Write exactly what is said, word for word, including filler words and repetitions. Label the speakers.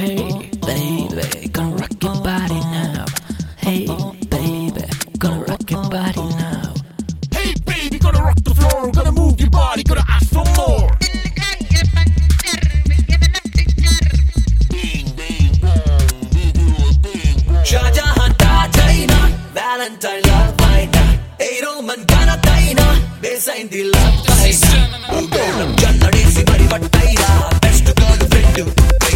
Speaker 1: Hey, baby, gonna rock your body now. Hey, baby, gonna rock your body now.
Speaker 2: Hey baby, gonna rock the floor, gonna move your body, gonna ask for more.
Speaker 3: Shahjahan ta China, Valentine love fight. Hey Roman gana taina, besain di love fight. Ugolam jannadesi bari vattaira, best girlfriend.